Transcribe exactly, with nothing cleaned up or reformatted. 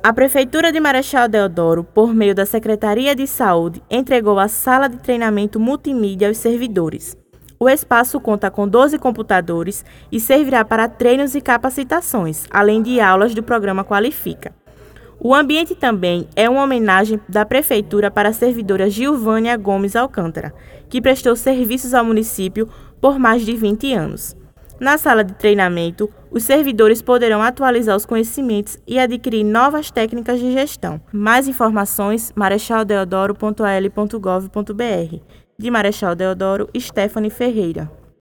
A Prefeitura de Marechal Deodoro, por meio da Secretaria de Saúde, entregou a sala de treinamento multimídia aos servidores. O espaço conta com doze computadores e servirá para treinos e capacitações, além de aulas do programa Qualifica. O ambiente também é uma homenagem da Prefeitura para a servidora Gilvânia Gomes Alcântara, que prestou serviços ao município por mais de vinte anos. Na sala de treinamento, os servidores poderão atualizar os conhecimentos e adquirir novas técnicas de gestão. Mais informações, marechal deodoro ponto a l ponto gov ponto b r. De Marechal Deodoro, Stephanie Ferreira.